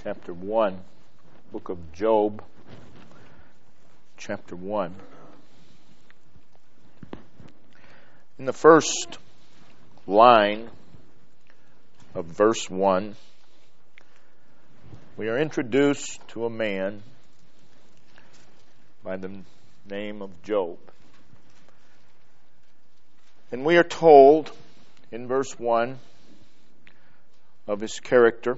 chapter 1, book of Job, chapter 1. In the first line of verse 1, we are introduced to a man by the name of Job. And we are told in verse 1 of his character.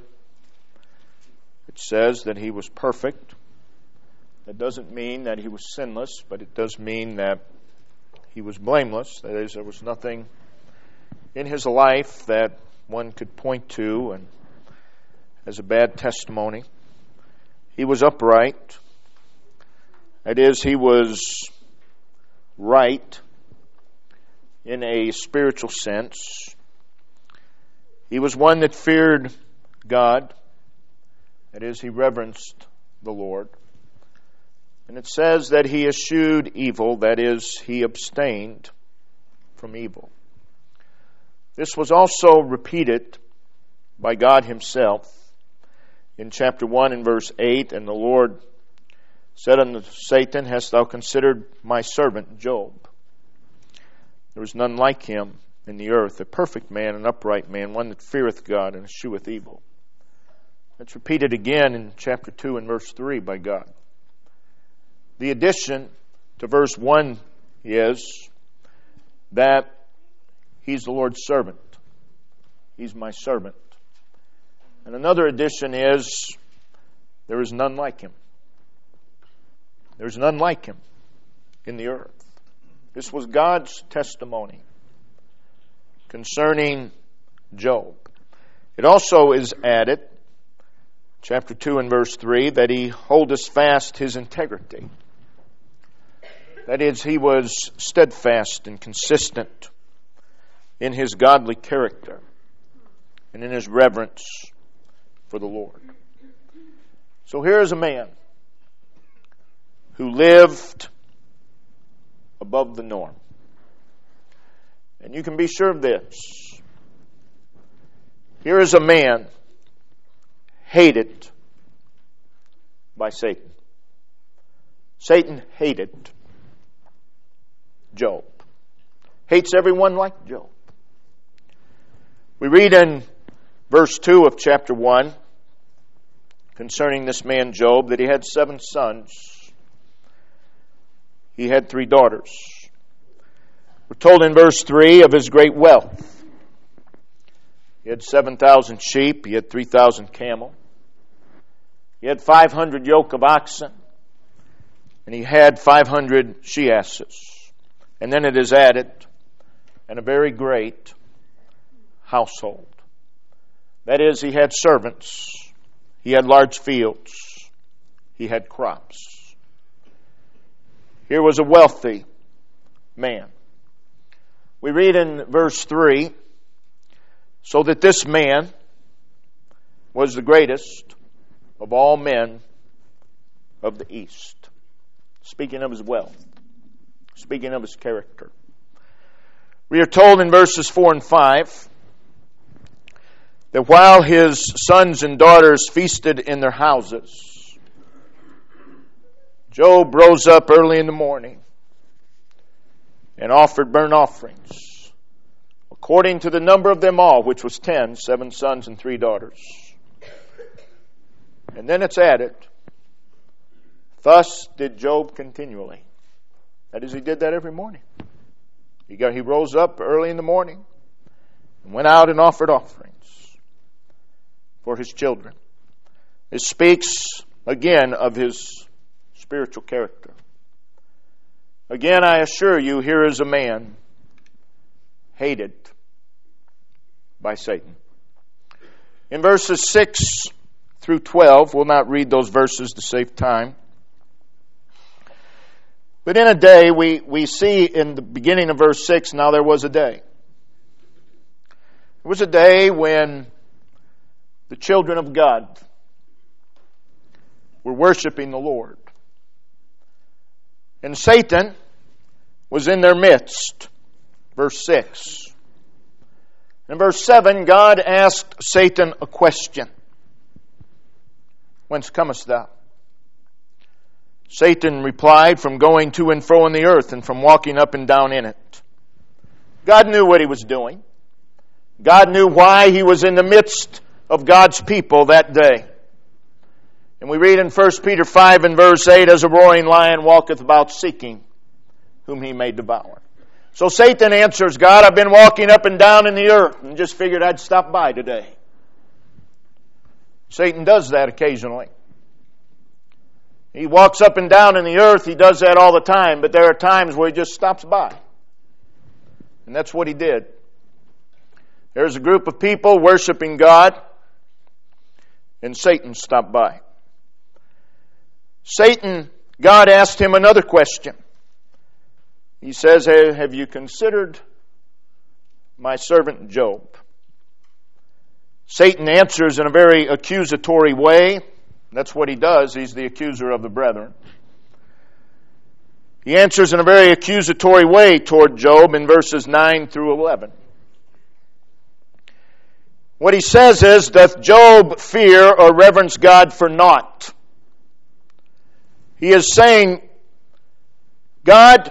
It says that he was perfect. That doesn't mean that he was sinless, but it does mean that he was blameless. That is, there was nothing in his life that one could point to and as a bad testimony. He was upright. That is, he was right in a spiritual sense. He was one that feared God. That is, he reverenced the Lord. And it says that he eschewed evil. That is, he abstained from evil. This was also repeated by God himself in chapter 1 and verse 8. And the Lord said unto Satan, Hast thou considered my servant Job? There is none like him in the earth, a perfect man, an upright man, one that feareth God and escheweth evil. That's repeated again in chapter 2 and verse 3 by God. The addition to verse 1 is that he's the Lord's servant. He's my servant. And another addition is there is none like him. There's none like him in the earth. This was God's testimony concerning Job. It also is added, chapter 2 and verse 3, that he holdeth fast his integrity. That is, he was steadfast and consistent in his godly character and in his reverence for the Lord. So here is a man who lived above the norm. And you can be sure of this. Here is a man hated by Satan. Satan hated Job. Hates everyone like Job. We read in verse 2 of chapter 1 concerning this man Job that he had 7 sons. He had 3 daughters. We're told in verse 3 of his great wealth. He had 7,000 sheep. He had 3,000 camel. He had 500 yoke of oxen. And he had 500 she-asses. And then it is added, and a very great household. That is, he had servants. He had large fields. He had crops. Here was a wealthy man. We read in verse 3, so that this man was the greatest of all men of the East. Speaking of his wealth. Speaking of his character. We are told in verses 4 and 5 that while his sons and daughters feasted in their houses, Job rose up early in the morning and offered burnt offerings, according to the number of them all, which was 10, 7 sons and 3 daughters. And then it's added, thus did Job continually. That is, he did that every morning. He rose up early in the morning and went out and offered offerings for his children. It speaks again of his spiritual character. Again, I assure you, here is a man hated by Satan. In verses 6 through 12, we'll not read those verses to save time. But in a day, we see in the beginning of verse 6, now there was a day. It was a day when the children of God were worshiping the Lord. And Satan was in their midst. Verse 6. In verse 7, God asked Satan a question. Whence comest thou? Satan replied, From going to and fro in the earth, and from walking up and down in it. God knew what he was doing. God knew why he was in the midst of God's people that day. And we read in 1 Peter 5 and verse 8, As a roaring lion walketh about seeking whom he may devour. So Satan answers God, I've been walking up and down in the earth and just figured I'd stop by today. Satan does that occasionally. He walks up and down in the earth. He does that all the time. But there are times where he just stops by. And that's what he did. There's a group of people worshiping God. And Satan stopped by. God asked him another question. He says, Have you considered my servant Job? Satan answers in a very accusatory way. That's what he does. He's the accuser of the brethren. He answers in a very accusatory way toward Job in verses 9 through 11. What he says is, Doth Job fear or reverence God for naught? He is saying, God,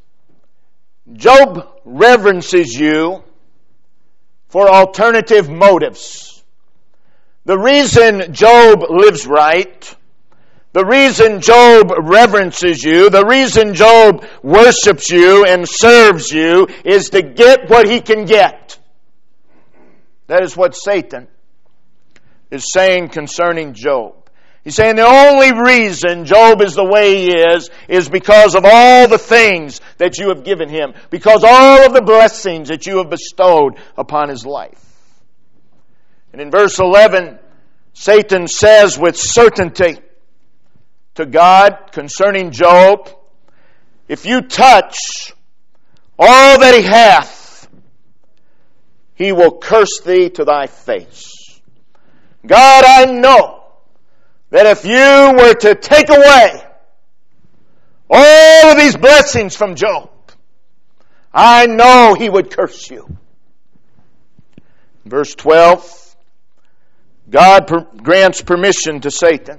Job reverences you for alternative motives. The reason Job lives right, the reason Job reverences you, the reason Job worships you and serves you is to get what he can get. That is what Satan is saying concerning Job. He's saying the only reason Job is the way he is because of all the things that you have given him, because all of the blessings that you have bestowed upon his life. And in verse 11, Satan says with certainty to God concerning Job, if you touch all that he hath, he will curse thee to thy face. God, I know that if you were to take away all of these blessings from Job, I know he would curse you. Verse 12, God grants permission to Satan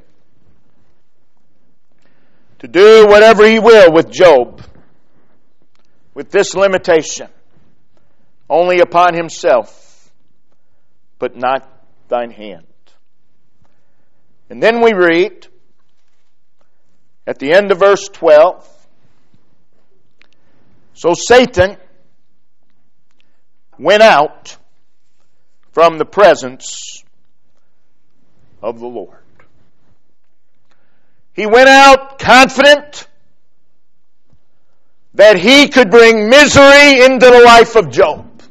to do whatever he will with Job, with this limitation: only upon himself, but not thine hand. And then we read at the end of verse 12, So Satan went out from the presence of the Lord. He went out confident that he could bring misery into the life of Job.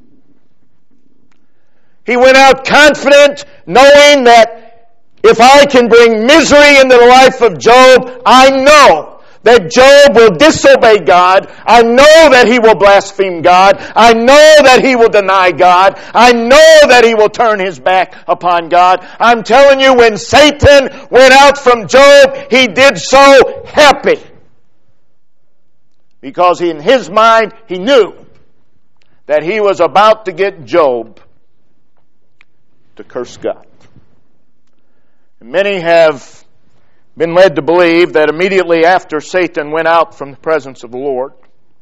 He went out confident knowing that if I can bring misery into the life of Job, I know that Job will disobey God. I know that he will blaspheme God. I know that he will deny God. I know that he will turn his back upon God. I'm telling you, when Satan went out from Job, he did so happy. Because in his mind, he knew that he was about to get Job to curse God. Many have been led to believe that immediately after Satan went out from the presence of the Lord,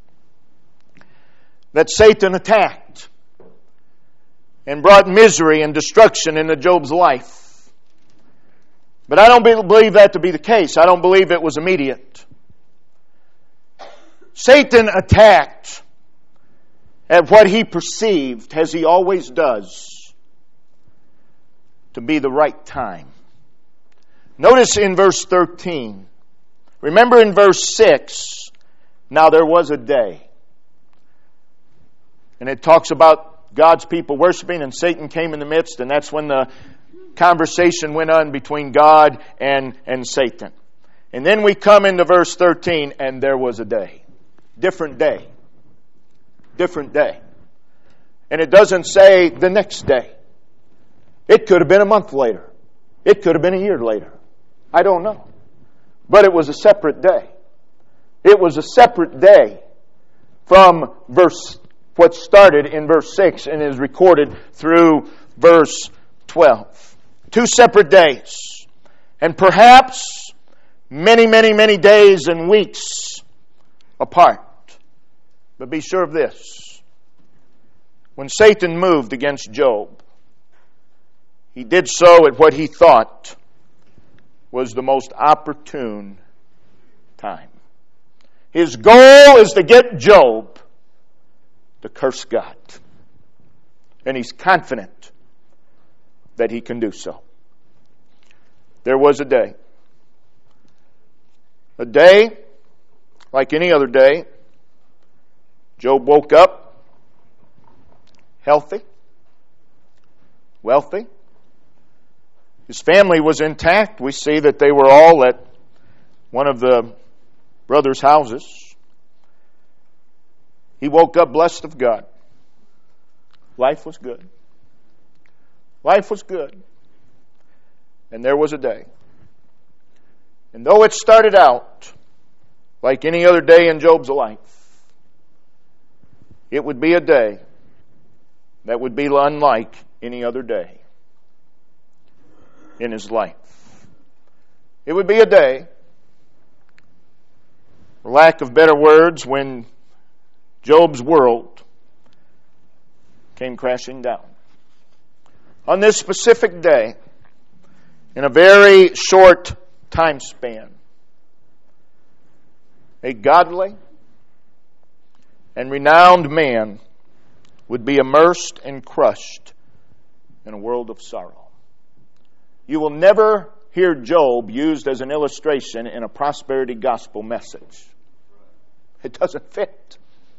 that Satan attacked and brought misery and destruction into Job's life. But I don't believe that to be the case. I don't believe it was immediate. Satan attacked at what he perceived, as he always does, to be the right time. Notice in verse 13. Remember in verse 6, now there was a day. And it talks about God's people worshiping, and Satan came in the midst, and that's when the conversation went on between God and Satan. And then we come into verse 13, and there was a day. Different day. Different day. And it doesn't say the next day. It could have been a month later. It could have been a year later. I don't know. But it was a separate day. It was a separate day from what started in verse 6 and is recorded through verse 12. 2 separate days. and perhaps many, many, many days and weeks apart. But be sure of this. When Satan moved against Job, he did so at what he thought was the most opportune time. His goal is to get Job to curse God. And he's confident that he can do so. There was a day like any other day. Job woke up healthy, wealthy. His family was intact. We see that they were all at one of the brothers' houses. He woke up blessed of God. Life was good. Life was good. And there was a day. And though it started out like any other day in Job's life, it would be a day that would be unlike any other day in his life. It would be a day, for lack of better words, when Job's world came crashing down. On this specific day, in a very short time span, a godly and renowned man would be immersed and crushed in a world of sorrow. You will never hear Job used as an illustration in a prosperity gospel message. It doesn't fit.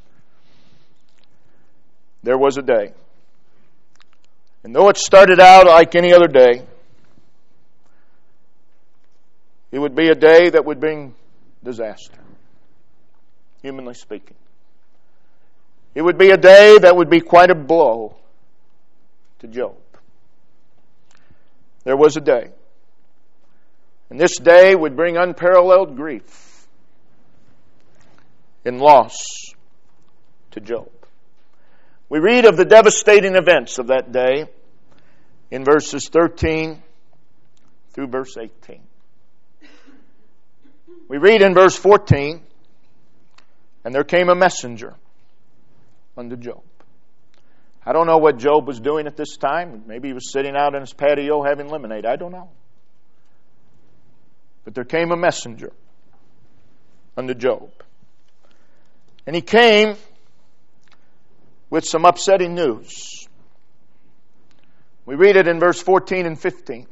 There was a day. And though it started out like any other day, it would be a day that would bring disaster, humanly speaking. It would be a day that would be quite a blow to Job. There was a day. And this day would bring unparalleled grief and loss to Job. We read of the devastating events of that day in verses 13 through verse 18. We read in verse 14, and there came a messenger unto Job. I don't know what Job was doing at this time. Maybe he was sitting out in his patio having lemonade. I don't know. But there came a messenger unto Job. And he came with some upsetting news. We read it in verse 14 and 15.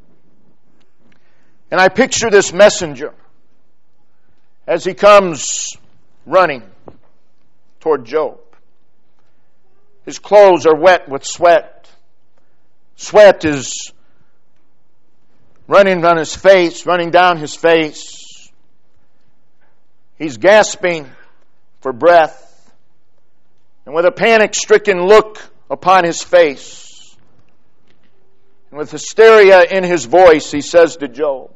And I picture this messenger as he comes running toward Job. His clothes are wet with sweat. Sweat is running on his face, running down his face. He's gasping for breath. And with a panic-stricken look upon his face, and with hysteria in his voice, he says to Job,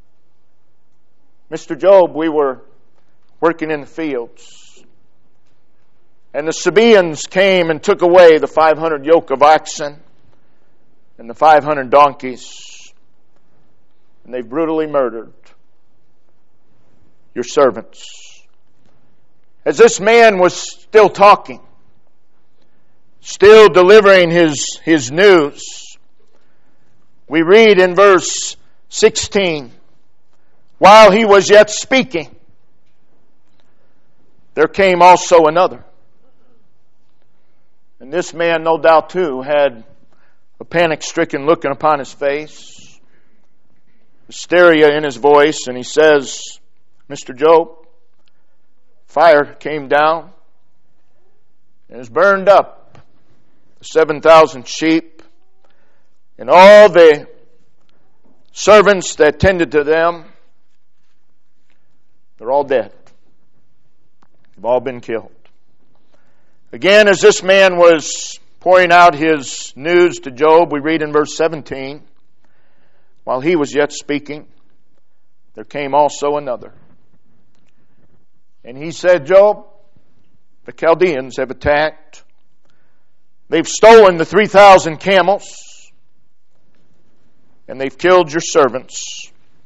Mr. Job, we were working in the fields, and the Sabaeans came and took away the 500 yoke of oxen and the 500 donkeys, and they brutally murdered your servants. As this man was still talking, still delivering his news, we read in verse 16, while he was yet speaking, there came also another. And this man, no doubt too, had a panic-stricken look upon his face, hysteria in his voice, and he says, Mr. Job, fire came down and has burned up 7,000 sheep, and all the servants that tended to them, they're all dead. They've all been killed. Again, as this man was pouring out his news to Job, we read in verse 17, while he was yet speaking, there came also another. And he said, Job, the Chaldeans have attacked. They've stolen the 3,000 camels, and they've killed your servants.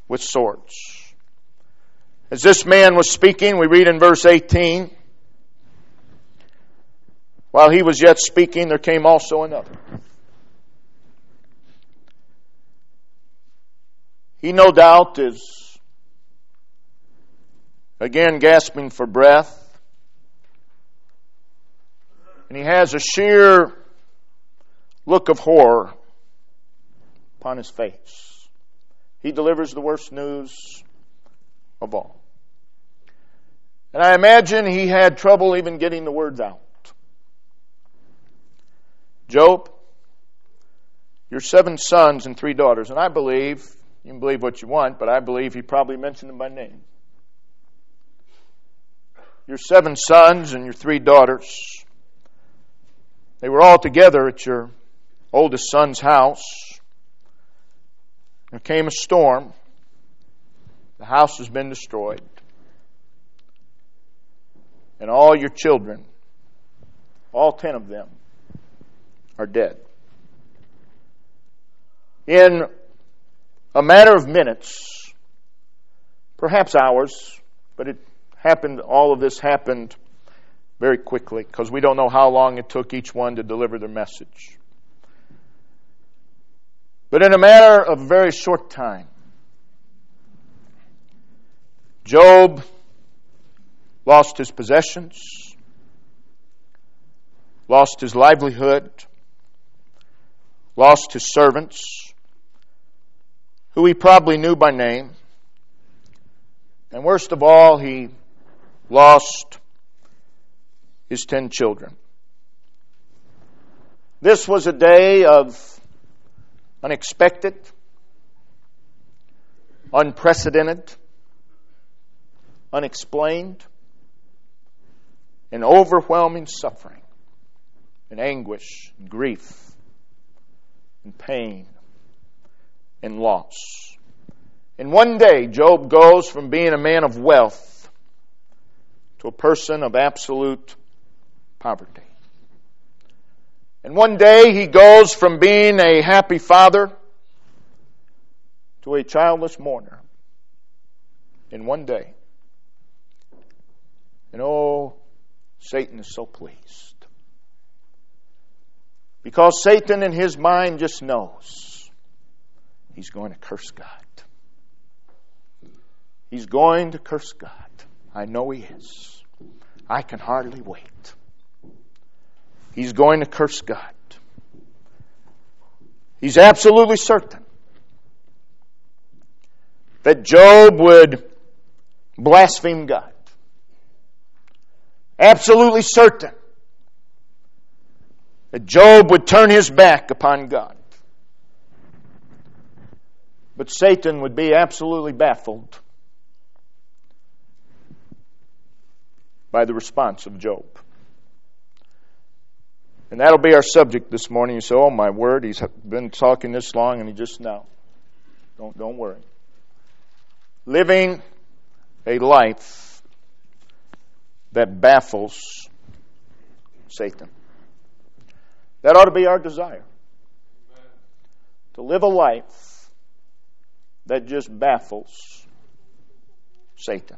with swords. As this man was speaking, we read in verse 18, while he was yet speaking, there came also another. He no doubt is again gasping for breath. And he has a sheer look of horror upon his face. He delivers the worst news of all. And I imagine he had trouble even getting the words out. Job, your 7 sons and 3 daughters. And I believe, you can believe what you want, but I believe he probably mentioned them by name. Your 7 sons and your 3 daughters. They were all together at your oldest son's house. There came a storm. The house has been destroyed. And all your children, all 10 of them, are dead. In a matter of minutes, perhaps hours, but all of this happened very quickly because we don't know how long it took each one to deliver their message. But in a matter of a very short time, Job lost his possessions, lost his livelihood, lost his servants, who he probably knew by name, and worst of all, he lost his 10 children. This was a day of unexpected, unprecedented, unexplained, and overwhelming suffering, and anguish, and grief, and pain, and loss. And one day, Job goes from being a man of wealth to a person of absolute poverty. And one day, he goes from being a happy father to a childless mourner. In one day. And oh, Satan is so pleased. Because Satan in his mind just knows he's going to curse God. He's going to curse God. I know he is. I can hardly wait. He's going to curse God. He's absolutely certain that Job would blaspheme God. Absolutely certain that Job would turn his back upon God. But Satan would be absolutely baffled by the response of Job. And that'll be our subject this morning. You say, oh my word, he's been talking this long and he just now. Don't worry. Living a life that baffles Satan. That ought to be our desire. To live a life that just baffles Satan.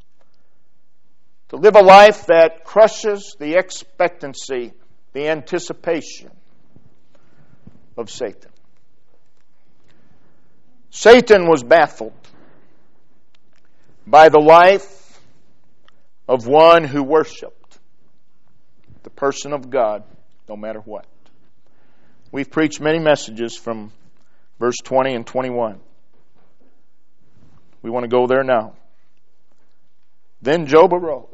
To live a life that crushes the expectancy, the anticipation of Satan. Satan was baffled by the life of one who worshiped the person of God no matter what. We've preached many messages from verse 20 and 21. We want to go there now. Then Job arose.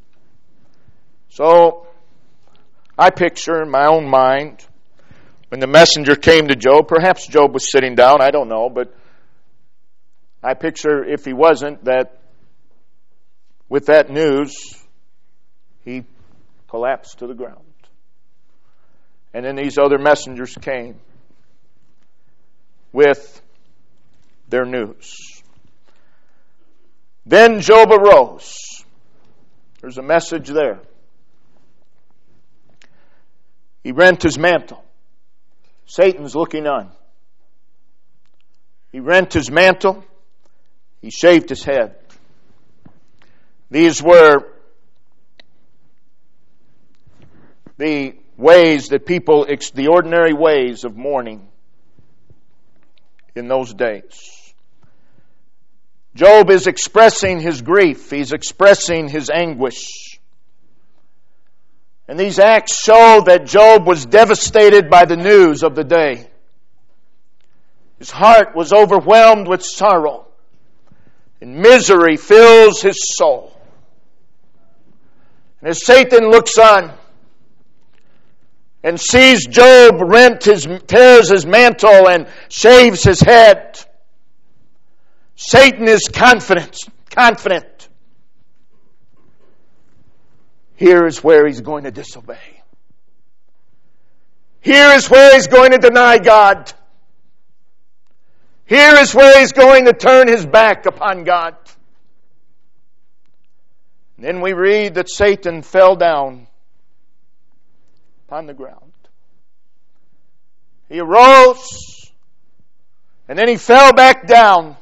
So, I picture in my own mind, when the messenger came to Job, perhaps Job was sitting down, I don't know, but I picture if he wasn't, that with that news, he collapsed to the ground. And then these other messengers came with their news. Then Job arose. There's a message there. He rent his mantle. Satan's looking on. He rent his mantle He shaved his head. These were the ways that people, the ordinary ways of mourning in those days. Job is expressing his grief. He's expressing his anguish. And these acts show that Job was devastated by the news of the day. His heart was overwhelmed with sorrow, and misery fills his soul. And as Satan looks on and sees Job tears his mantle and shaves his head, Satan is confident. Here is where he's going to disobey. Here is where he's going to deny God. Here is where he's going to turn his back upon God. And then we read that Satan fell down upon the ground. He arose, and then he fell back down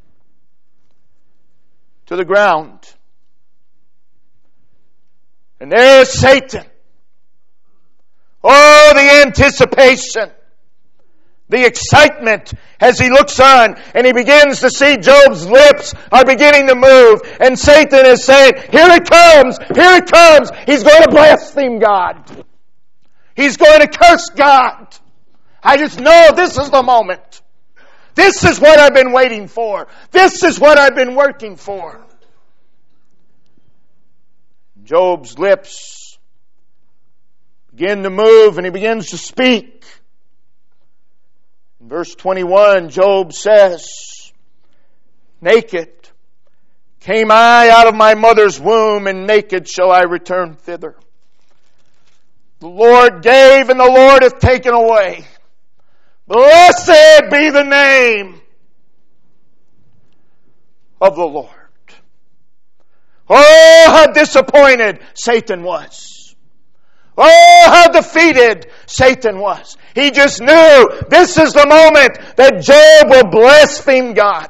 to the ground. And there's Satan. Oh, the anticipation, the excitement as he looks on and he begins to see Job's lips are beginning to move. And Satan is saying, here it comes, here it comes. He's going to blaspheme God. He's going to curse God. I just know this is the moment. This is what I've been waiting for. This is what I've been working for. Job's lips begin to move and he begins to speak. In verse 21, Job says, naked came I out of my mother's womb, and naked shall I return thither. The Lord gave, and the Lord hath taken away. Blessed be the name of the Lord. Oh, how disappointed Satan was. Oh, how defeated Satan was. He just knew this is the moment that Job will blaspheme God.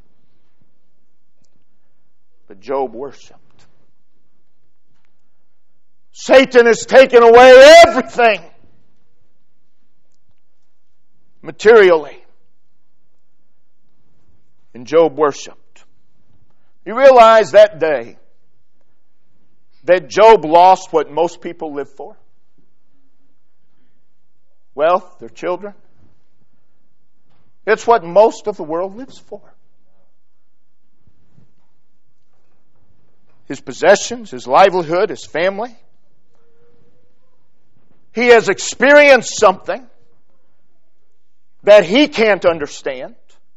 But Job worshipped. Satan has taken away everything materially. And Job worshipped. You realize that day that Job lost what most people live for? Wealth, their children. It's what most of the world lives for. His possessions, his livelihood, his family. He has experienced something that he can't understand.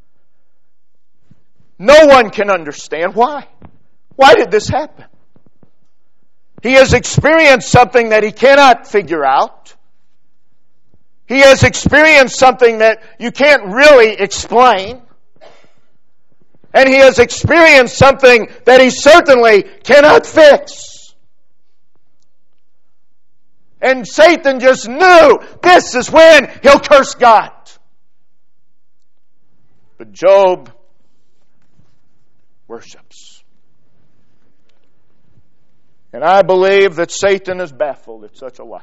No one can understand. Why? Why did this happen? He has experienced something that he cannot figure out. He has experienced something that you can't really explain. And he has experienced something that he certainly cannot fix. And Satan just knew this is when he'll curse God. But Job worships. And I believe that Satan is baffled at such a life.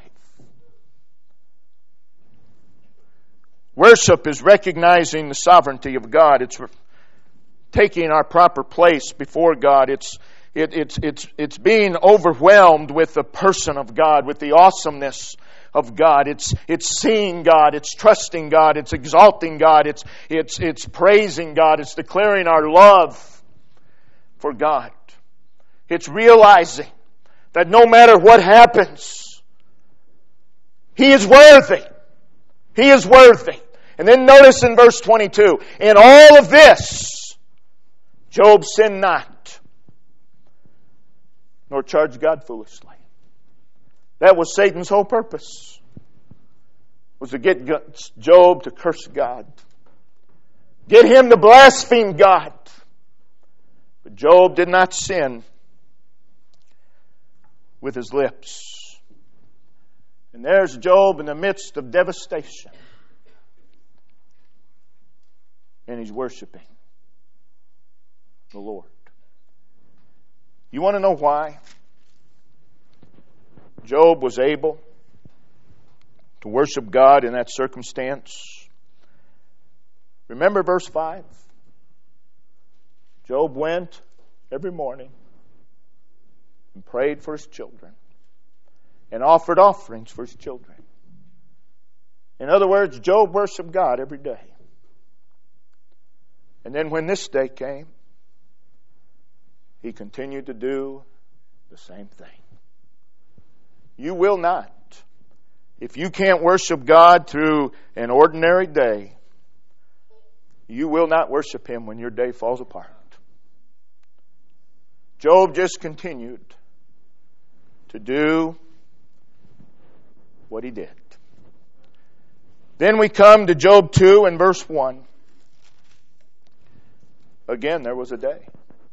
Worship is recognizing the sovereignty of God. It's taking our proper place before God. It's being overwhelmed with the person of God, with the awesomeness of God. It's seeing God. It's trusting God. It's exalting God. It's praising God. It's declaring our love for God. It's realizing that no matter what happens, He is worthy. He is worthy. And then notice in verse 22, in all of this, Job sinned not, nor charged God foolishly. That was Satan's whole purpose, was to get Job to curse God. Get him to blaspheme God. But Job did not sin with his lips. And there's Job in the midst of devastation. And he's worshiping. the Lord. You want to know why Job was able to worship God in that circumstance? Remember verse 5? Job went every morning and prayed for his children and offered offerings for his children. In other words, Job worshiped God every day. And then when this day came, he continued to do the same thing. You will not. If you can't worship God through an ordinary day, you will not worship Him when your day falls apart. Job just continued to do what he did. Then we come to Job 2 and verse 1. Again, there was a day.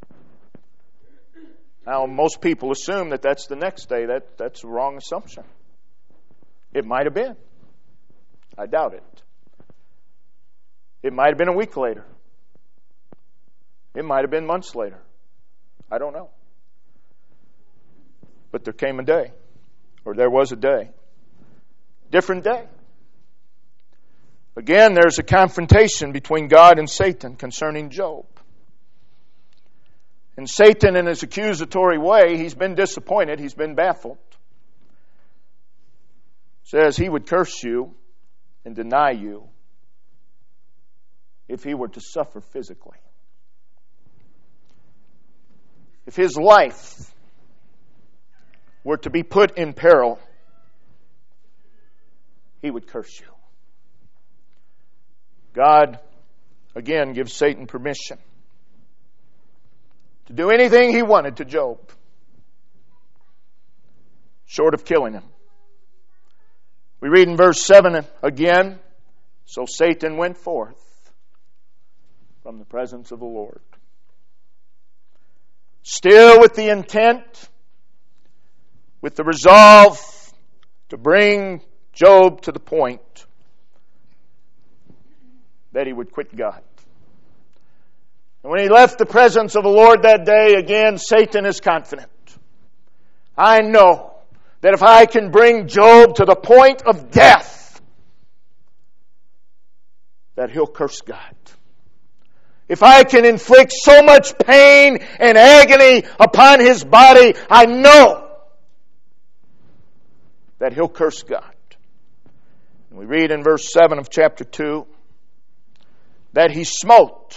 Now, most people assume that that's the next day. That's a wrong assumption. It might have been. I doubt it. It might have been a week later. It might have been months later. I don't know. But there came a day, or there was a day. Different day. Again, there's a confrontation between God and Satan concerning Job. And Satan, in his accusatory way, he's been disappointed, he's been baffled. Says he would curse you and deny you if he were to suffer physically. If his life were to be put in peril, he would curse you. God, again, gives Satan permission to do anything he wanted to Job, short of killing him. We read in verse 7 again, so Satan went forth from the presence of the Lord. Still with the intent, with the resolve to bring Job to the point that he would quit God. And when he left the presence of the Lord that day, again, Satan is confident. I know that if I can bring Job to the point of death, that he'll curse God. If I can inflict so much pain and agony upon his body, I know that he'll curse God. And we read in verse 7 of chapter 2 that he smote,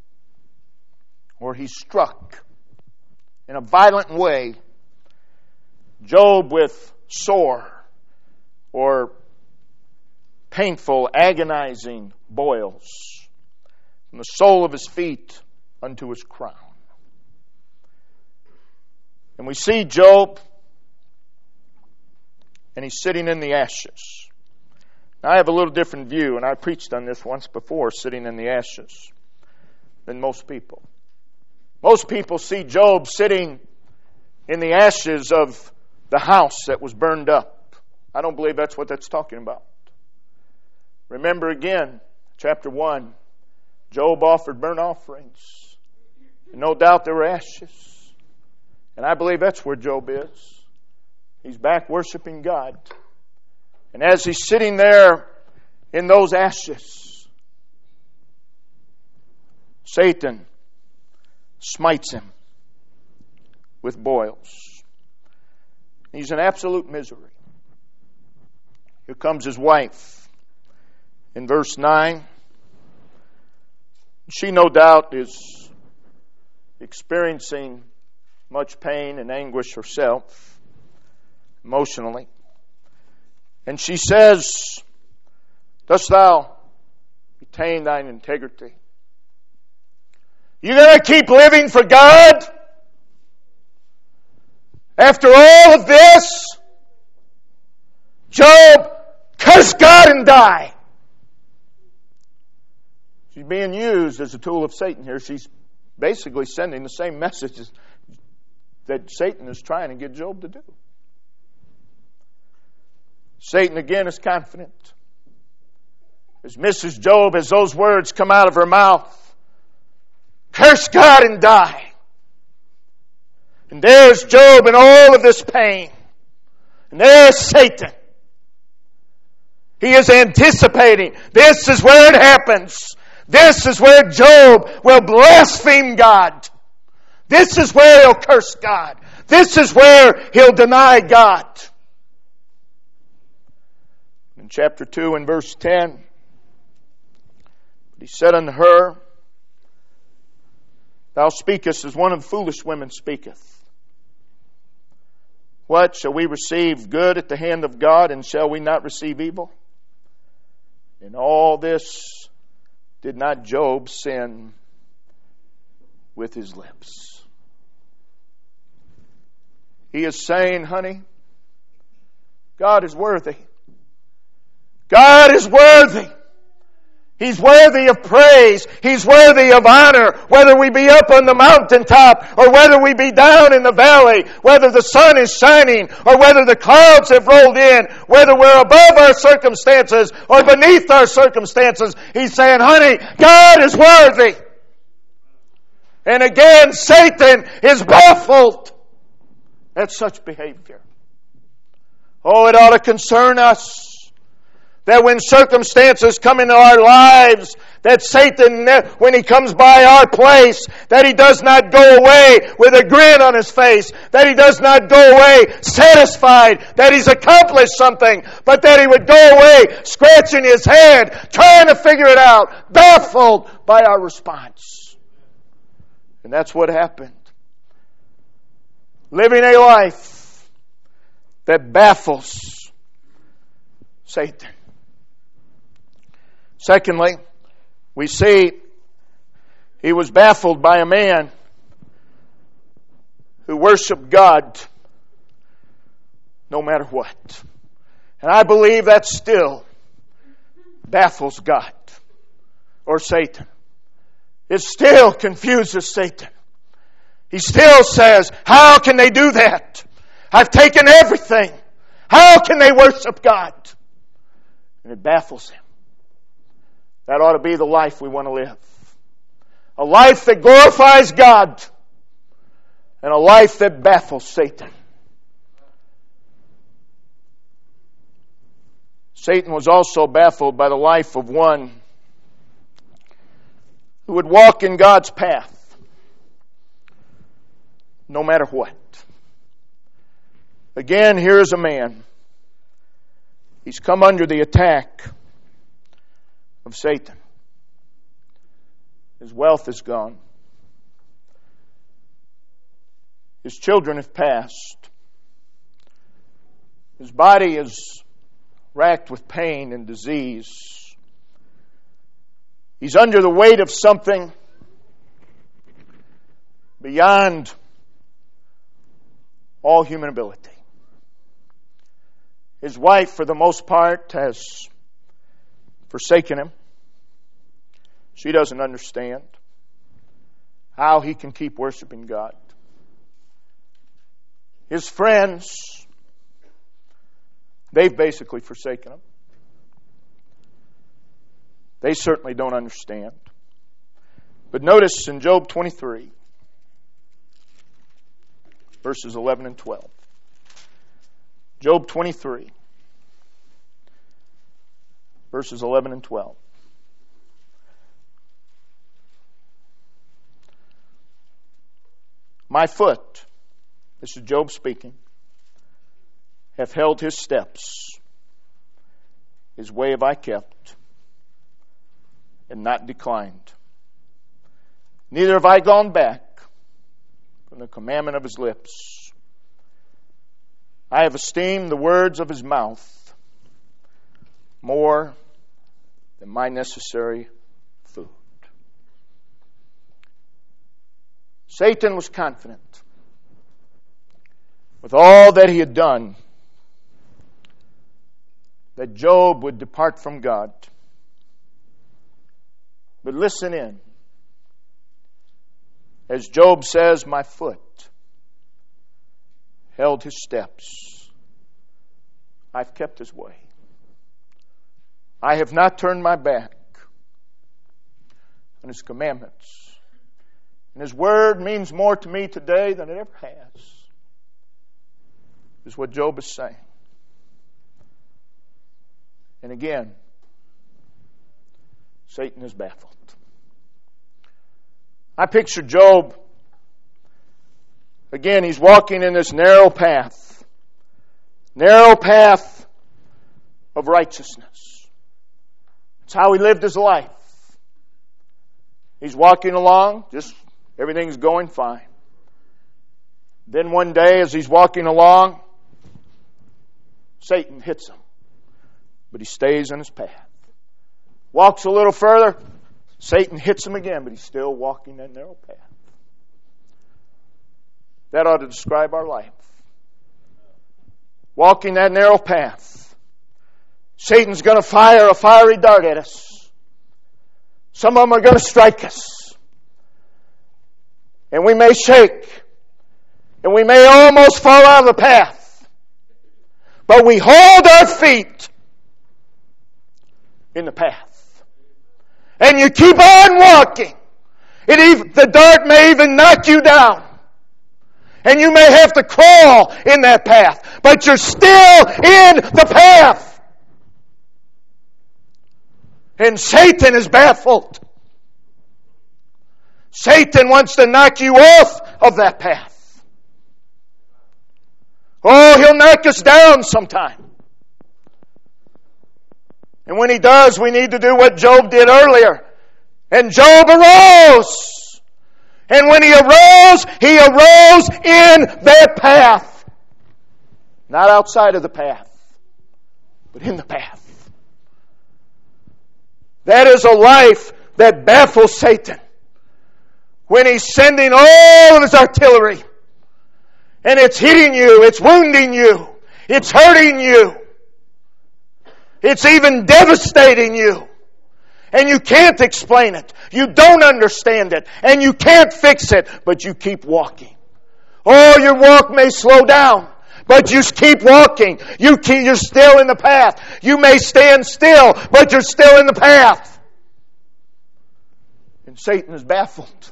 or he struck in a violent way, Job with sore or painful, agonizing boils from the sole of his feet unto his crown. And we see Job, and he's sitting in the ashes. Now, I have a little different view, and I preached on this once before, sitting in the ashes, than most people. Most people see Job sitting in the ashes of the house that was burned up. I don't believe that's what that's talking about. Remember again, chapter 1, Job offered burnt offerings. And no doubt there were ashes. And I believe that's where Job is. He's back worshiping God. And as he's sitting there in those ashes, Satan smites him with boils. He's in absolute misery. Here comes his wife in verse 9. She no doubt is experiencing much pain and anguish herself, emotionally. And she says, dost thou retain thine integrity? You going to keep living for God? After all of this? Job, curse God and die. She's being used as a tool of Satan here. She's basically sending the same messages that Satan is trying to get Job to do. Satan again is confident. As Mrs. Job, as those words come out of her mouth, Curse God and die. And there's Job in all of this pain. And there's Satan. He is anticipating. This is where it happens. This is where Job will blaspheme God. This is where he'll curse God. This is where he'll deny God. In chapter 2 and verse 10, he said unto her, Thou speakest as one of the foolish women speaketh. What? Shall we receive good at the hand of God, and shall we not receive evil? In all this did not Job sin with his lips. He is saying, honey, God is worthy. God is worthy. He's worthy of praise. He's worthy of honor. Whether we be up on the mountaintop or whether we be down in the valley, whether the sun is shining or whether the clouds have rolled in, whether we're above our circumstances or beneath our circumstances, He's saying, honey, God is worthy. And again, Satan is baffled at such behavior. Oh, it ought to concern us that when circumstances come into our lives, that Satan, when he comes by our place, that he does not go away with a grin on his face, that he does not go away satisfied that he's accomplished something, but that he would go away scratching his head, trying to figure it out, baffled by our response. And that's what happened. Living a life that baffles Satan. Secondly, we see he was baffled by a man who worshiped God no matter what. And I believe that still baffles God or Satan. It still confuses Satan. He still says, how can they do that? I've taken everything. How can they worship God? And it baffles him. That ought to be the life we want to live. A life that glorifies God and a life that baffles Satan. Satan was also baffled by the life of one who would walk in God's path no matter what. Again, here's a man. He's come under the attack of Satan. His wealth is gone. His children have passed. His body is racked with pain and disease. He's under the weight of something beyond all human ability. His wife, for the most part, has forsaken him. She doesn't understand how he can keep worshiping God. His friends, they've basically forsaken him. They certainly don't understand. But notice in Job 23, verses 11 and 12. Job 23, verses 11 and 12. My foot, this is Job speaking, hath held his steps. His way have I kept, and not declined. Neither have I gone back from the commandment of his lips. I have esteemed the words of his mouth more than my necessary food. Satan was confident with all that he had done that Job would depart from God. But listen in. As Job says, my foot held his steps. I've kept his way. I have not turned my back on his commandments. And His Word means more to me today than it ever has, is what Job is saying. And again, Satan is baffled. I picture Job. Again, he's walking in this narrow path. Narrow path of righteousness. It's how he lived his life. He's walking along, just everything's going fine. Then one day as he's walking along, Satan hits him. But he stays in his path. Walks a little further, Satan hits him again, but he's still walking that narrow path. That ought to describe our life. Walking that narrow path. Satan's going to fire a fiery dart at us. Some of them are going to strike us. And we may shake. And we may almost fall out of the path. But we hold our feet in the path. And you keep on walking. The dart may even knock you down. And you may have to crawl in that path. But you're still in the path. And Satan is baffled. Satan wants to knock you off of that path. Oh, he'll knock us down sometime. And when he does, we need to do what Job did earlier. And Job arose. And when he arose in that path. Not outside of the path, but in the path. That is a life that baffles Satan. When he's sending all of his artillery. And it's hitting you, it's wounding you, it's hurting you. It's even devastating you. And you can't explain it. You don't understand it. And you can't fix it. But you keep walking. Oh, your walk may slow down. But you keep walking. You're still in the path. You may stand still. But you're still in the path. And Satan is baffled.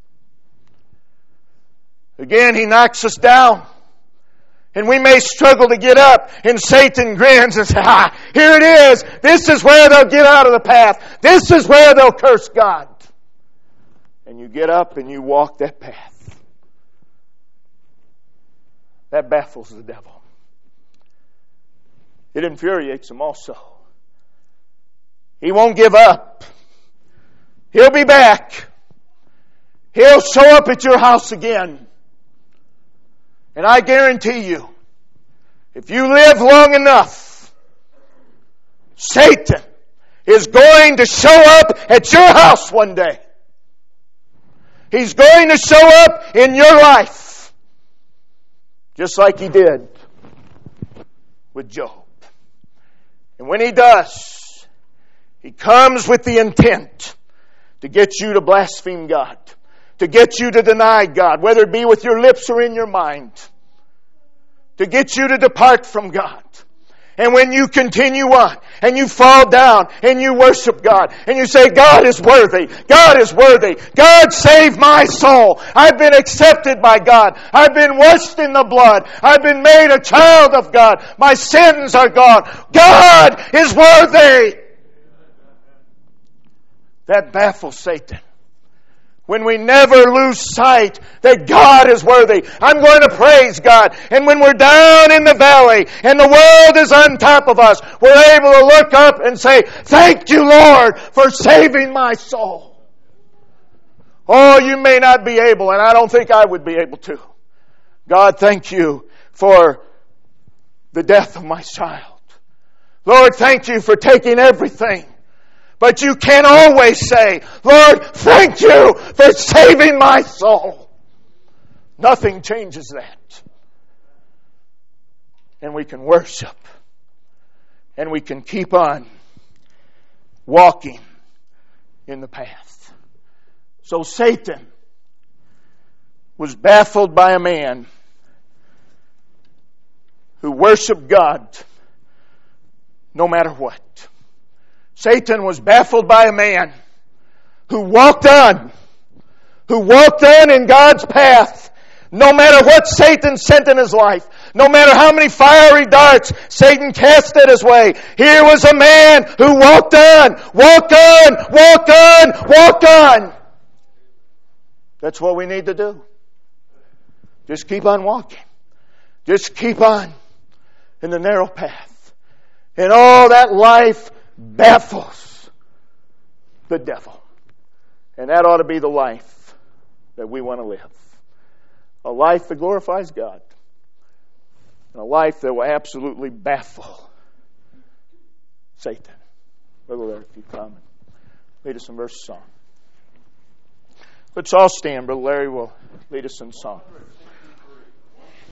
Again, he knocks us down. And we may struggle to get up, and Satan grins and says, here it is. This is where they'll get out of the path. This is where they'll curse God. And you get up and you walk that path. That baffles the devil. It infuriates him also. He won't give up. He'll be back. He'll show up at your house again. And I guarantee you, if you live long enough, Satan is going to show up at your house one day. He's going to show up in your life. Just like he did with Job. And when he does, he comes with the intent to get you to blaspheme God. To get you to deny God, whether it be with your lips or in your mind. To get you to depart from God. And when you continue on, and you fall down, and you worship God, and you say, God is worthy, God is worthy, God save my soul. I've been accepted by God. I've been washed in the blood. I've been made a child of God. My sins are gone. God is worthy. That baffles Satan. When we never lose sight that God is worthy. I'm going to praise God. And when we're down in the valley and the world is on top of us, we're able to look up and say, thank you, Lord, for saving my soul. Oh, you may not be able, and I don't think I would be able to. God, thank you for the death of my child. Lord, thank you for taking everything. But you can always say, Lord, thank you for saving my soul. Nothing changes that. And we can worship. And we can keep on walking in the path. So Satan was baffled by a man who worshiped God no matter what. Satan was baffled by a man who walked on, who walked on in God's path. No matter what Satan sent in his life, no matter how many fiery darts Satan cast at his way, here was a man who walked on, walked on, walked on, walked on. That's what we need to do. Just keep on walking. Just keep on in the narrow path. And all that life baffles the devil. And that ought to be the life that we want to live. A life that glorifies God. And a life that will absolutely baffle Satan. Brother Larry, if you come and lead us in verse of song. Let's all stand. Brother Larry will lead us in song.